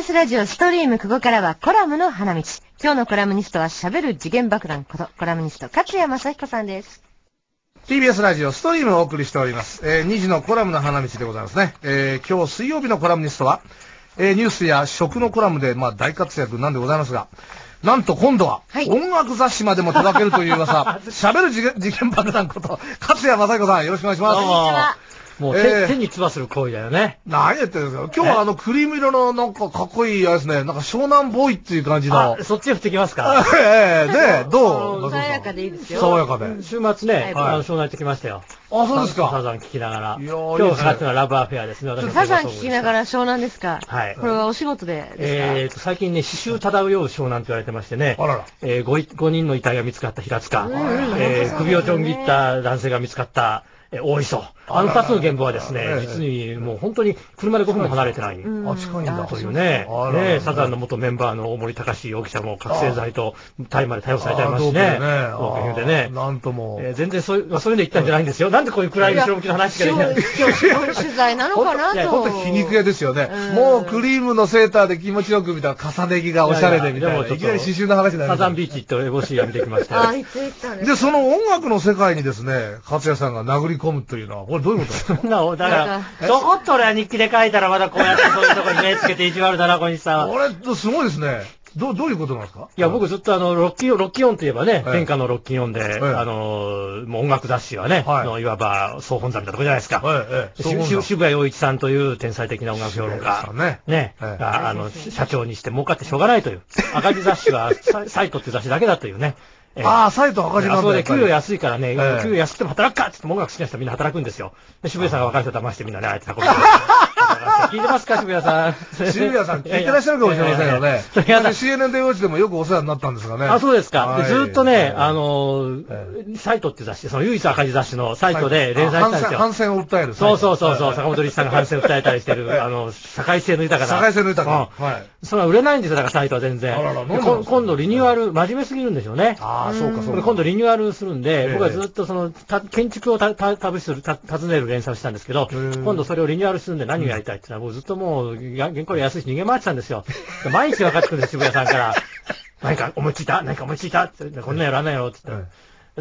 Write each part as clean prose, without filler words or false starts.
TBS ラジオストリーム、ここからはコラムの花道。今日のコラムニストは喋る次元爆弾ことコラムニスト勝谷正彦さんです。 TBS ラジオストリームをお送りしております。2時のコラムの花道でございますね。今日水曜日のコラムニストは、ニュースや食のコラムで大活躍なんでございますが、なんと今度は音楽雑誌までも手掛けるという噂、喋る次元爆弾こと勝谷正彦さん、よろしくお願いします。 こんにちは。もう手につばする行為だよね。 何言ってるんですか。今日はクリーム色のなんかかっこいいやつね。なんか湘南ボーイっていう感じの。 そっちへ振ってきますか。 ね、どう爽やかでいいですよ。 爽やかで。 週末ね、湘南行ってきましたよ。 あ、そうですか。 サザン聞きながら。今日かかってのはラブアフェアですね。 サザン聞きながら湘南ですか。 はい。 これはお仕事でですか。 最近ね、刺繍漂う湘南って言われてましてね。5人の遺体が見つかった平塚。首をちょん切った男性が見つかった大磯。2つの現場はですね、実にもう本当に車で5分も離れてない。 近いんだ。 というね。サザンの元メンバーの大森隆容疑者も覚醒剤と大麻で逮捕されちゃいますしね。でね。 なんとも。 全然そういうの言ったんじゃないんですよ。なんでこういう暗い後ろ向きの話ができないんですか。 取材なのかなと。 本当に皮肉屋ですよね。もうクリームのセーターで気持ちよく見た重ね着がおしゃれでみたいな。いきなり刺繍の話になる。 サザンビーチって烏帽子が見てきましたよ。 で、その音楽の世界にですね、勝谷さんが殴り込むというのは、これどういうことですか。 だから、ちょこっと俺は日記で書いたらまだこうやってそういうとこに目つけて意地悪だな、小西さん。 これ、すごいですね。どういうことなんですか。 いや、僕ずっとロッキーオンといえばね、天下のロッキーオンで、もう音楽雑誌はね、いわば総本山みたいなとこじゃないですか。渋谷陽一さんという天才的な音楽評論家、ね、社長にして儲かってしょうがないという。赤字雑誌はサイトっていう雑誌だけだというね。 サイト赤字なんだ。 そうで、給料安いからね、給料安くても働くかって言って音楽好きな人はみんな働くんですよ。で、渋谷さんが若い人騙してみんなね、あえて運んで。聞いてますか、渋谷さん。 渋谷さん聞いてらっしゃるかもしれませんよね。CNN 電話地でもよくお世話になったんですがね。 そうですか。ずっとね、サイトっていう雑誌、その唯一赤字雑誌のサイトで連載したんですよ。 反戦を訴える。 そう。坂本龍一さんが反戦を訴えたりしてる、社会性の豊かな。 社会性の豊か。 はい。それは売れないんですよ、だからサイトは全然。今度リニューアル、真面目すぎるんでしょうね。 そうか。 これ今度リニューアルするんで、僕はずっと建築を訪ねる連載をしたんですけど、今度それをリニューアルするんで何をやりたいって言ったら、僕ずっともう、原稿料安いし逃げ回ってたんですよ。毎日分かってくるんです、渋谷さんから。何か思いついたって、こんなんやらないよって言って。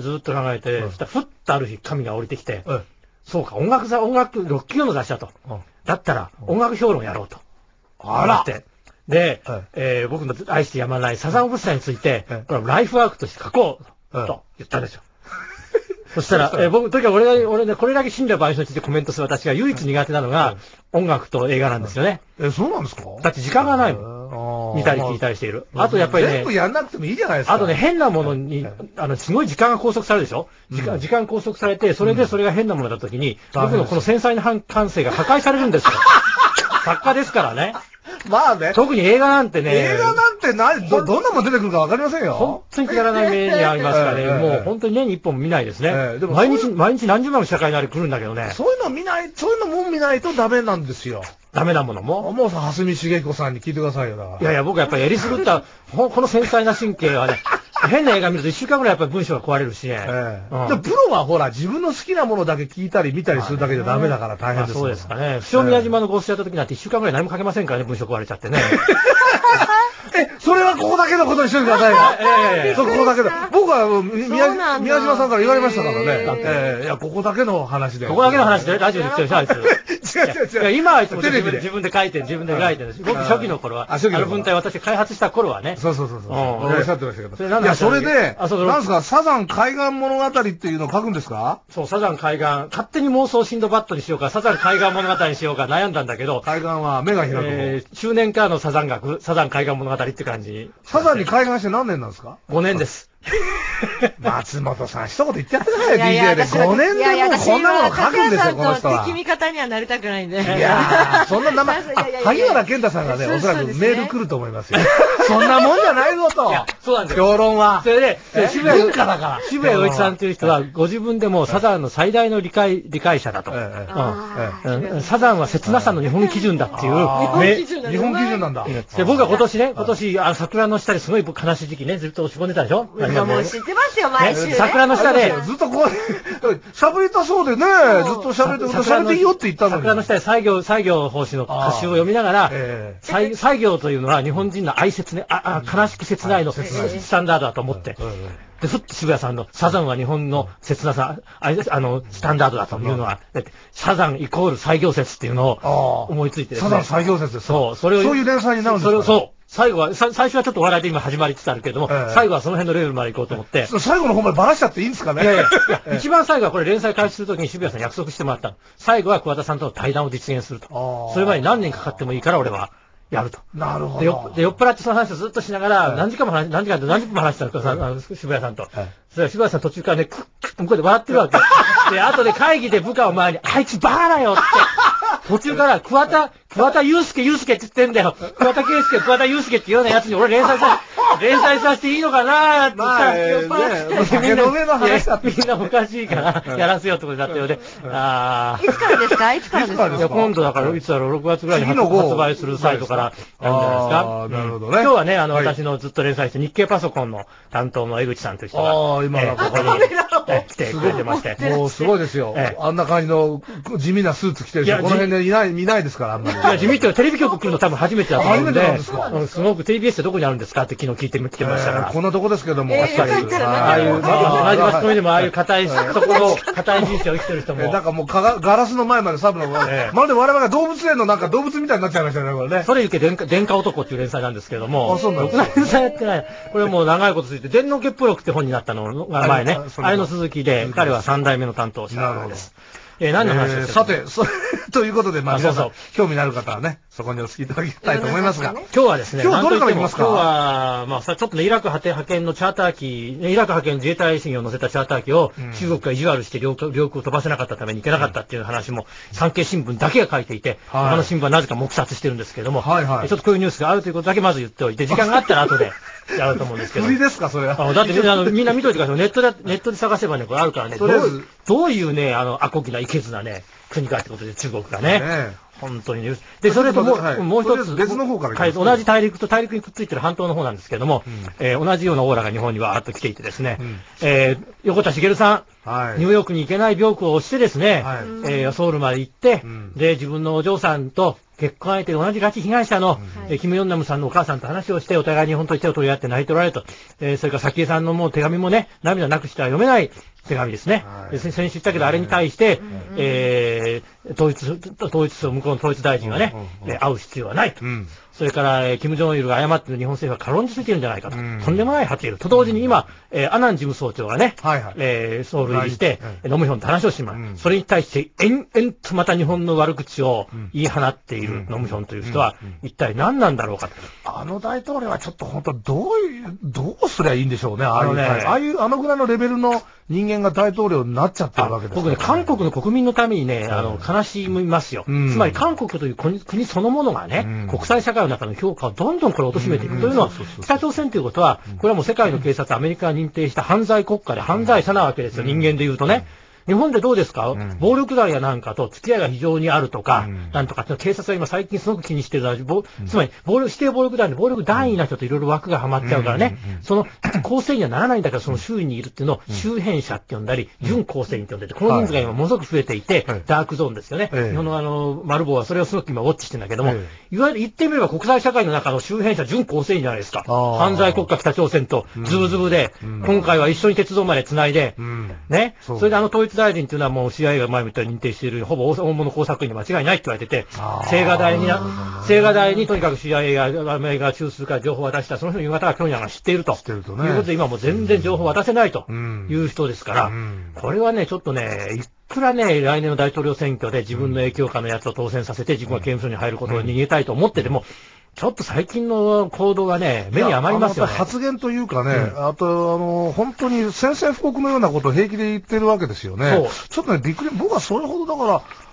ずっと考えて、ふっとある日、神が降りてきて、そうか、ロッキーの雑誌だと。だったら、音楽評論やろうと。って。で、僕の愛してやまないサザンオブスターについて、ライフワークとして書こうと言ったんですよ。そしたら、僕、とにかく俺ね、これだけ死んだ場合についてコメントする私が唯一苦手なのが、音楽と映画なんですよね。 そうなんですか。 だって時間がないもん。見たり聞いたりしている。あとやっぱりね。 全部やんなくてもいいじゃないですか。 あとね、変なものに、すごい時間が拘束されるでしょ。時間拘束されて、それが変なものだった時に、僕のこの繊細な感性が破壊されるんですよ。作家ですからね。 まあね。 特に映画なんてね。 映画なんてどんなもん出てくるかわかりませんよ。 本当にくだらない目にありますからね。もう本当に年に一本も見ないですね。毎日何十万の社会なり来るんだけどね。 そういうのも見ないとダメなんですよ。 ダメなものももうさ、蓮見茂彦さんに聞いてくださいよな。 いや、僕はやっぱりやりすぐった、この繊細な神経はね、変な映画見ると1週間ぐらいやっぱり文章が壊れるしね。 でプロはほら、自分の好きなものだけ聞いたり見たりするだけじゃダメだから大変ですよ。 そうですかね。不詳宮島のゴーストやった時なんて1週間ぐらい何も書けませんからね、文章壊れちゃってね。 それはここだけのことにしといてくださいよ。ここだけの。僕は宮島さんから言われましたからね。いや、ここだけの話で。 ここだけの話でラジオで言ってるでしょ、あいつ。違う。今はいつも自分で書いてる。僕初期の頃は、文体私開発した頃はね。 そう。おっしゃってましたけど。いや、それで、なんですか、サザン海岸物語っていうのを書くんですか。 そう、サザン海岸、勝手に妄想シンドバッドにしようか、サザン海岸物語にしようか悩んだんだけど。 海岸は目が開く。 中年からのサザン海岸物語って感じ。 サザンに海岸して何年なんですか。 5年です。 松本さん、一言言ってやってくださいよ、DJ で。5年でもうこんなもの書くんですよ、この人は。 敵味方にはなりたくないんで。 いやー、そんな名前、萩原健太さんがね、おそらくメール来ると思いますよ。そんなもんじゃないぞと。 そうなんですよ。 評論は。 それで、渋谷陽一さんという人は、ご自分でもサザンの最大の理解者だと。サザンは切なさの日本基準だっていう。 日本基準なんだ。 で、僕は今年、桜の下ですごい悲しい時期ね、ずっと落ち込んでたでしょ。 さんもう知ってますよ、毎週ね。 桜の下で、 ずっとこう、喋りたそうでね、ずっと喋っていいよって言ったのに。 桜の下で西行法師の歌集を読みながら、西行というのは日本人の哀切ね、悲しく切ないのスタンダードだと思って、で、ふっと渋谷さんのサザンは日本の切なさ、スタンダードだというのは、サザンイコール西行説っていうのを思いついてですね。 サザン西行説です。 そう、 そういう連載になるんですか？ そう。最後は、最初はちょっと笑いで今始まりつつあるけれども、最後はその辺のレベルまで行こうと思って。 最後の方までバラしちゃっていいんですかね？ いや、一番最後はこれ連載開始するときに渋谷さん約束してもらったの。最後は桑田さんとの対談を実現すると。それまで何年かかってもいいから俺はやると。 なるほど。 で、酔っ払ってその話をずっとしながら、何十分も話したの、渋谷さんと。それは渋谷さん途中からね、向こうで笑ってるわけ。で、後で会議で部下を前に、あいつバカだよって。途中から、桑田祐介って言ってんだよ。桑田圭介、桑田祐介っていうようなやつに俺連載させていいのかなーって言ったら、 酒飲めの話だって。 みんなおかしいから、やらせよってことになったようで。 いつからですか？いつからですか？ いや、今度だから、いつだろう、6月ぐらいに発売するサイトからやるんじゃないですか。 なるほどね。 今日はね、私のずっと連載して日経パソコンの担当の江口さんという人が、 今ここに来てくれてまして。 もうすごいですよ。あんな感じの地味なスーツ着てる人、この辺で見ないですから、あんまり。 いや、地味っていうのはテレビ局来るの多分初めてだと思うんで。 初めてなんですか？ すごく TBS ってどこにあるんですかって昨日聞いてきてましたから。 こんなとこですけども。 確かに。 ああいう、同じマスコミでもああいう硬い人生を生きてる人も。 なんかもうガラスの前までサブの、まるで我々が動物園のなんか動物みたいになっちゃいましたね、これね。 それゆけ電化男っていう連載なんですけれども。 そうなんですか。 連載やってない。これもう長いこと続いて、電脳ケプロクって本になったのが前ね。あれの続きで、彼は3代目の担当者です。何の話ですか？ さて、ということで、皆さん、興味のある方はね、そこにお付きいただきたいと思いますが。 今日はですね、 今日どれからいきますか？ 今日は、ちょっとね、イラク派遣のチャーター機、イラク派遣自衛隊員を乗せたチャーター機を中国が意地悪して領空を飛ばせなかったために行けなかったっていう話も、産経新聞だけが書いていて、他の新聞はなぜか黙殺してるんですけども、ちょっとこういうニュースがあるということだけまず言っておいて、時間があったら後でやると思うんですけど。 売りですか、それは。 だってみんな見といてください。ネットで探せばね、これあるからね、どういうね、アコギな、いけずなね、国かってことで中国がね。本当にね。で、それともう一つ。 別の方から同じ大陸にくっついてる半島の方なんですけども、同じようなオーラが日本にわーっと来ていてですね、横田茂さん、ニューヨークに行けない病苦を押してですね、ソウルまで行って、で、自分のお嬢さんと結婚相手で同じ拉致被害者の、キム・ヨンナムさんのお母さんと話をして、お互いに本当に手を取り合って泣いておられると。それから早紀江さんのもう手紙もね、涙なくしては読めない手紙ですね。先週言ったけど、あれに対して、向こうの統一大臣はね、会う必要はないと。それから、キム・ジョンイルが誤って日本政府は軽んじすぎてるんじゃないかと。とんでもない発言と同時に今、アナン事務総長がね、ソウル入りして、ノムヒョンと話をします。それに対して、延々とまた日本の悪口を言い放っているノムヒョンという人は、一体何なんだろうかと。 あの大統領はちょっと本当どうすりゃいいんでしょうね。あのぐらいのレベルの人間が大統領になっちゃってるわけです。 僕ね、韓国の国民のためにね、悲しみますよ。つまり韓国という国そのものがね、国際社会の中の評価をどんどんこれ貶めていくというのは、北朝鮮ということは、これはもう世界の警察、アメリカが認定した犯罪国家で犯罪者なわけですよ、人間で言うとね。日本でどうですか？暴力団やなんかと付き合いが非常にあるとか、なんとかって警察が今最近すごく気にしてるのは、つまり指定暴力団で暴力団員な人といろいろ枠がはまっちゃうからね、その構成にはならないんだけど、その周囲にいるっていうのを周辺者って呼んだり、準構成員って呼んでて、この人数が今ものすごく増えていて、ダークゾーンですよね。日本のマルボウはそれをすごく今ウォッチしてるんだけども、いわゆる言ってみれば国際社会の中の周辺者、準構成員じゃないですか。犯罪国家北朝鮮とズブズブで、今回は一緒に鉄道まで繋いで、ね、それで統一大臣っていうのはもうCIA が前みたいに認定している、ほぼ大物工作員に間違いないって言われてて、青瓦台にとにかく CIA がアメリカが中枢から情報を渡した、その人の夕方はピョンヤンが知っていると。いうことで今もう全然情報を渡せないという人ですから、これはね、ちょっとね、いくらね、来年の大統領選挙で自分の影響下のやつを当選させて自分が刑務所に入ることを逃げたいと思ってでも、ちょっと最近の行動がね、目に余りますよね。 発言というかね、あと、本当に宣戦布告のようなことを平気で言ってるわけですよね。ちょっとね、びっくり、僕はそれほどだから、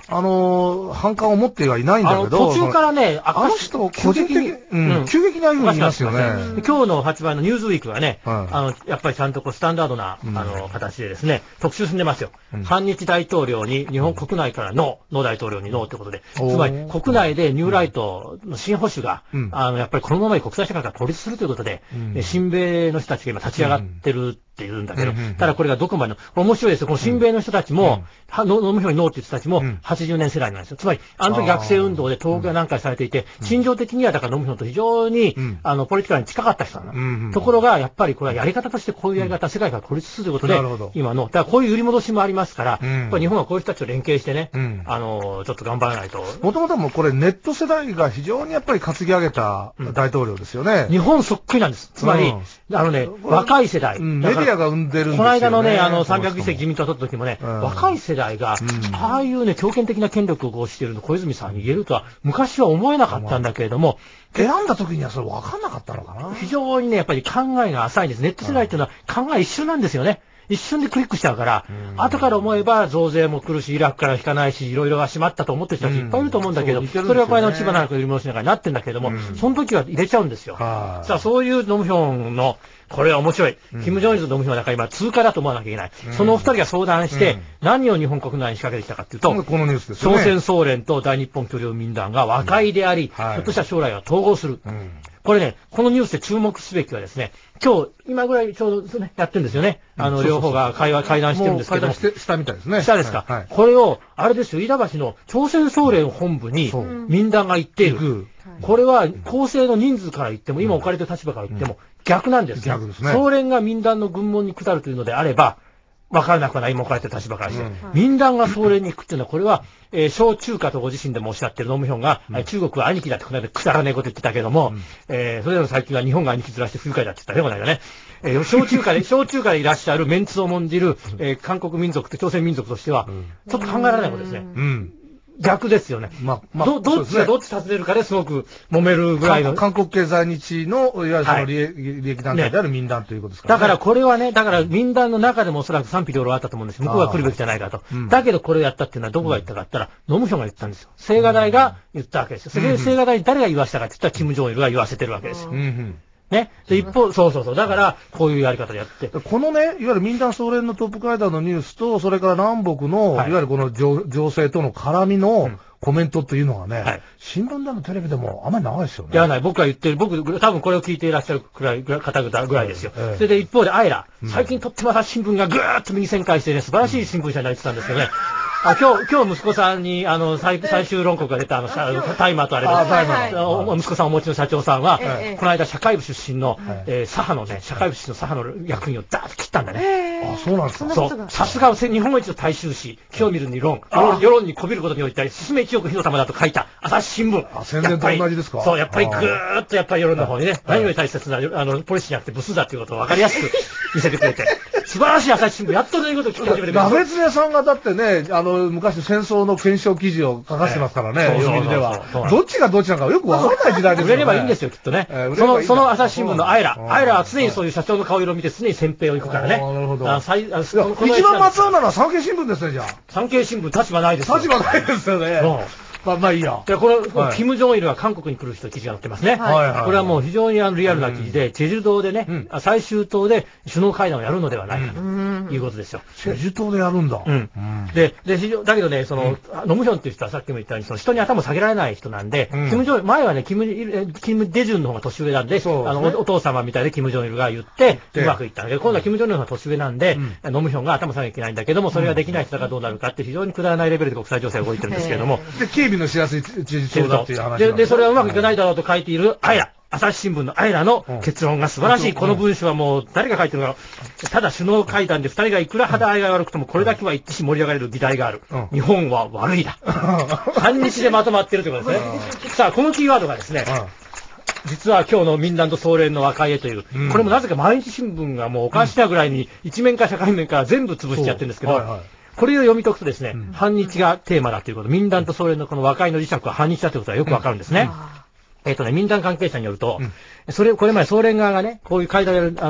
反感を持ってはいないんだけど、 途中からね、 あの人、個人的に、急激に歩みますよね。 今日の発売のニューズウィークはね、やっぱりちゃんとスタンダードな、形でですね、特集進んでますよ。反日大統領に、日本国内からノー大統領にノーということで、つまり国内でニューライトの新保守が、やっぱりこのままに国際社会から孤立するということで、親米の人たちが今立ち上がってるっていうんだけど、ただこれがどこまでの、面白いですよ。この親米の人たちも、ノムヒョにノーっていう人たちも80年世代なんですよ。つまり、あの時学生運動で東北が何回されていて、心情的にはだからノムヒョンと非常に、ポリティカルに近かった人なの。ところが、やっぱりこれはやり方としてこういうやり方、世界から孤立するということで、今の、だからこういう売り戻しもありますから、やっぱり日本はこういう人たちと連携してね、ちょっと頑張らないと。 もともともこれネット世代が非常にやっぱり担ぎ上げた大統領ですよね。 日本そっくりなんです。つまり、若い世代。 メディアが生んでるんですよね。 この間のね、300議席自民党を取った時もね、若い世代が、ああいうね、強権的な権力をしているの小泉さんに言えるとは、昔は思えなかったんだけれども、 選んだ時にはそれ分かんなかったのかな。 非常にね、やっぱり考えが浅いんです。ネット世代っていうのは考え一瞬なんですよね。一瞬でクリックしちゃうから、後から思えば増税も来るし、イラクから引かないし、いろいろはしまったと思ってる人たちいっぱいいると思うんだけど、それはこれの千葉なんか売り戻しながらなってんだけれども、その時は入れちゃうんですよ。さあ、そういうノムヒョンの、これは面白い。キム・ジョンイルとノムヒョンは今通過だと思わなきゃいけない。そのお二人が相談して、何を日本国内に仕掛けてきたかっていうと、 このニュースですよね。 朝鮮総連と大日本共領民団が和解であり、ひょっとしたら将来は統合する。これね、このニュースで注目すべきはですね、今ぐらいちょうどね、やってるんですよね。両方が会談してるんですけども。 したみたいですね。 したですか。これを、あれですよ、飯田橋の朝鮮総連本部に民団が行っている。これは、構成の人数から言っても、今置かれてる立場から言っても、逆なんですよ。 逆ですね。 総連が民団の軍門に下るというのであれば、わからなくはない、今置かれてる立場からして。民団が総連に行くっていうのは、これは、小中華とご自身でもおっしゃってるノムヒョンが、中国は兄貴だってこの間くだらねえこと言ってたけども、それでも最近は日本が兄貴ずらして不愉快だって言ったね、この間ね。小中華でいらっしゃるメンツを重んじる、韓国民族と朝鮮民族としては、ちょっと考えられないことですね。逆ですよね。どっちがどっち尋ねるかですごく揉めるぐらいの。 韓国経済日の、いわゆるその利益団体である民団ということですからね。だからこれはね、民団の中でもおそらく賛否両論あったと思うんですよ。向こうが来るべきじゃないかと。だけどこれをやったっていうのはどこが言ったかって言ったら、ノムヒョンが言ったんですよ。青瓦台が言ったわけですよ。青瓦台に誰が言わせたかって言ったら、キム・ジョンイルが言わせてるわけですよ。ね。で、一方、そう。だから、こういうやり方でやって。 このね、いわゆる民団総連のトップ会談のニュースと、それから南北の、いわゆるこの情勢との絡みのコメントっていうのがね、新聞でもテレビでもあんまり長いですよね。 やらない。僕が言ってる、多分これを聞いていらっしゃる方々ぐらいですよ。それで一方で、アイラ。最近とっても朝日新聞がぐーっと右旋回してね、素晴らしい新聞社になってたんですけどね。今日息子さんに、最終論告が出たタイマーとあれです。息子さんお持ちの社長さんは、この間社会部出身の、社会部出身の左派の役員をダーッと切ったんだね。 あ、そうなんですか。 そう。さすが日本一の大衆紙、今日見るに世論にこびることにおいて、進め一億火の玉だと書いた朝日新聞。 宣伝と同じですか。 そう、やっぱりぐーっと世論の方にね、何より大切な、ポリシーじゃなくてブスだっていうことを分かりやすく見せてくれて、素晴らしい朝日新聞、やっとそういうことを聞き始めてくれた。 ラベツネさんがだってね、昔戦争の検証記事を書かせてますからね、読みでは。どっちがどっちなのかよくわからない時代ですよね。 売れればいいんですよ、きっとね。その朝日新聞のアイラは常にそういう社長の顔色を見て常に先兵を行くからね。 なるほど。 一番松尾なのは産経新聞ですね、じゃあ。 産経新聞立場ないですよ。 立場ないですよね。まあいいや。 で、この、キム・ジョンイルが韓国に来る人記事が載ってますね。これはもう非常にリアルな記事で、チェジュ島でね、最終島で首脳会談をやるのではないかということですよ。 チェジュ島でやるんだ。 で、だけどね、ノムヒョンっていう人はさっきも言ったように、人に頭下げられない人なんで、キム・ジョンイル、前はね、キム・デジュンの方が年上なんで、お父様みたいでキム・ジョンイルが言って、うまくいったんだけど、今度はキム・ジョンイルの方が年上なんで、ノムヒョンが頭下げなきゃいけないんだけども、それができない人がどうなるかって非常にくだらないレベルで国際情勢が動いてるんですけれども。 で、警備のしやすいだっていう話で、それはうまくいかないだろうと書いているアイラ。朝日新聞のアイラの結論が素晴らしい。この文章はもう誰が書いてるのか。ただ首脳会談で二人がいくら肌合いが悪くてもこれだけは一致し盛り上がれる議題がある。日本は悪いだ。半日でまとまってるということですね。さあ、このキーワードがですね、実は今日の民団と総連の和解へという、これもなぜか毎日新聞がもうおかしなぐらいに一面から社会面から全部潰しちゃってるんですけど、これを読み解くとですね、反日がテーマだということ、民団と総連のこの和解の磁石は反日だということがよくわかるんですね。民団関係者によると、これまで総連側がね、こういう会談をやる、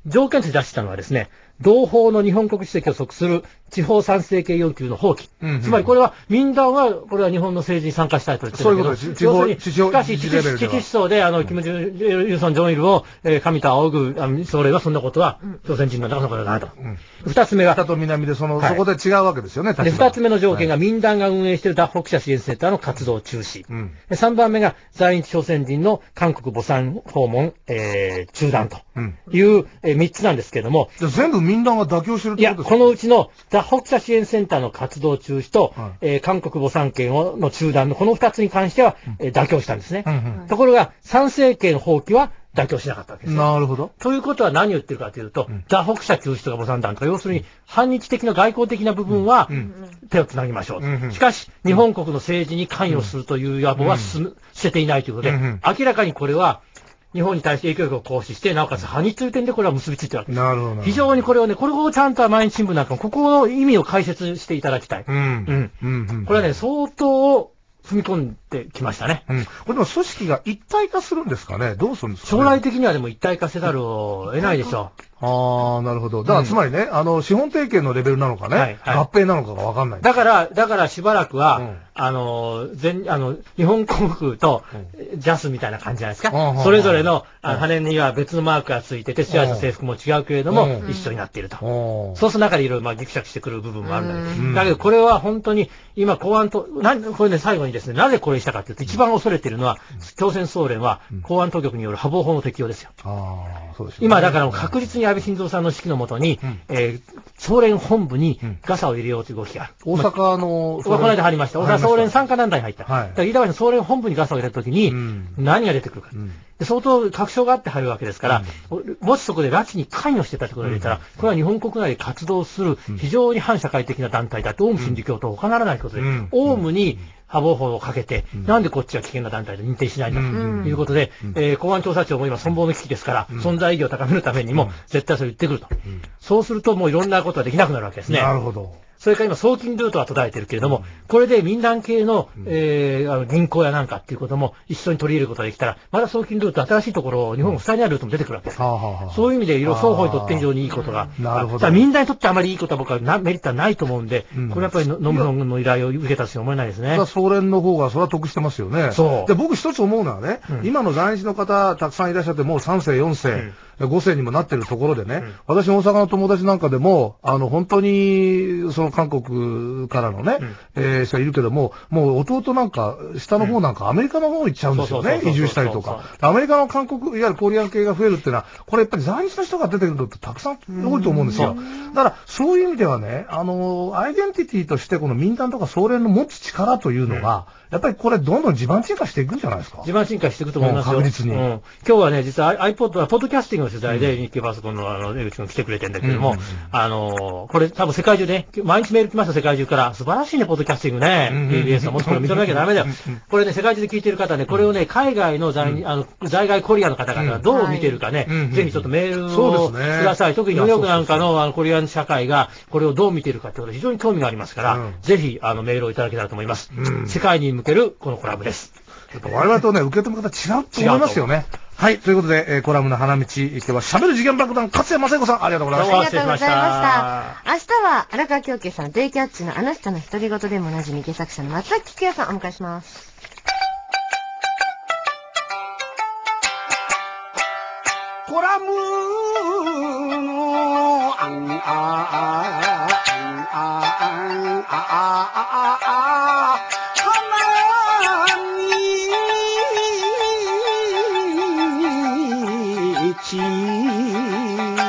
条件として出したのはですね、同法の日本国籍を即する地方参政権要求の放棄。つまりこれは、民団は、これは日本の政治に参加したいと言ってるんだけど、 そういうことです。 しかし、危機思想で、キム・ジュルソン・ジョンイルを、神と仰ぐ、それはそんなことは、朝鮮人の中のことだなと。二つ目は、 北と南でそこで違うわけですよね、 で、二つ目の条件が、民団が運営している脱北者支援センターの活動中止。三番目が、在日朝鮮人の韓国母産訪問、中断という、三つなんですけれども。 全部民団が妥協してるってことですか？ いや、このうちの脱北者支援センターの活動中止と、韓国母産権の中断のこの二つに関しては、妥協したんですね。ところが、参政権放棄は妥協しなかったわけです、ね。 なるほど。 ということは何を言ってるかというと、脱北者中止とか母産団とか、要するに反日的な外交的な部分は手をつなぎましょう。しかし、日本国の政治に関与するという野望は捨てていないということで、明らかにこれは、日本に対して影響力を行使して、なおかつ反日という点でこれは結びついてるわけです。 なるほど。 非常にこれをね、これをちゃんと毎日新聞なんかも、ここの意味を解説していただきたい。これはね、相当踏み込んできましたね。 これでも組織が一体化するんですかね？どうするんですかね？ 将来的にはでも一体化せざるを得ないでしょう。 ああ、なるほど。だからつまりね、資本提携のレベルなのかね、合併なのかがわかんない。 だからしばらくは、日本航空とジャスみたいな感じじゃないですか。それぞれの羽には別のマークがついてて、手足の制服も違うけれども、一緒になっていると。そうする中でいろいろギクシャクしてくる部分もあるんだけど、だけどこれは本当に今公安と、これね、最後にですね、なぜこれしたかというと、一番恐れているのは、朝鮮総連は公安当局による破防法の適用ですよ。今だから確実に安倍晋三さんの指揮のもとに、総連本部にガサを入れようという動きがある。 大阪の、 この間入りました。大阪総連参加団体に入った。だから飯田橋の総連本部にガサを入れたときに、何が出てくるか。相当確証があって入るわけですから、もしそこで拉致に関与してたということを入れたら、これは日本国内で活動する非常に反社会的な団体だと、オウム真理教と他ならないことで、オウムに破防法をかけて、なんでこっちは危険な団体で認定しないんだということで、公安調査庁も今存亡の危機ですから、存在意義を高めるためにも、絶対それ言ってくると。そうするともういろんなことができなくなるわけですね。 なるほど。 それから今、送金ルートは途絶えてるけれども、これで民団系の、銀行やなんかっていうことも一緒に取り入れることができたら、まだ送金ルート、新しいところ、日本の2人にあるルートも出てくるわけです。そういう意味で、双方にとって非常にいいことが。 なるほど。 民団にとってあまりいいことは僕はメリットはないと思うんで、これやっぱりノムソンの依頼を受けたし思えないですね。 総連の方がそれは得してますよね。で、僕一つ思うのはね、今の在日の方たくさんいらっしゃって、もう3世、4世、5世にもなってるところでね、私大阪の友達なんかでも、本当に、その韓国からのね、人いるけども、もう弟なんか、下の方なんかアメリカの方行っちゃうんですよね、移住したりとか。アメリカの韓国、いわゆるコリアン系が増えるっていうのは、これやっぱり在日の人が出てくるとたくさん多いと思うんですよ。だから、そういう意味ではね、アイデンティティとしてこの民団とか総連の持つ力というのが、やっぱりこれどんどん地盤沈下していくんじゃないですか。 地盤沈下していくと思いますよ。 確実に。 今日はね、実は iPod はポッドキャスティングの取材で日経パソコンの江口君来てくれてるんだけども、これ多分世界中で、毎日メール来ました世界中から、素晴らしいね、ポッドキャスティングね。TBS はもっとこれ認めなきゃダメだよ。これね、世界中で聞いてる方ね、これをね、海外の在外コリアの方々がどう見てるかね、ぜひちょっとメールをください。特にニューヨークなんかのコリアン社会がこれをどう見てるかってことで非常に興味がありますから、ぜひメールをいただけたらと思います。世界に向けるこのコラムです。 我々とね、受け止め方違うと思いますよね。はい。ということで、コラムの花道、今日は喋る次元爆弾、勝谷正彦さん、ありがとうございました。 ありがとうございました。明日は、荒川京慶さん、デイキャッチのあの人の独り言でもおなじみ、戯作者の松崎菊也さん、お迎えします。 コラムの、花道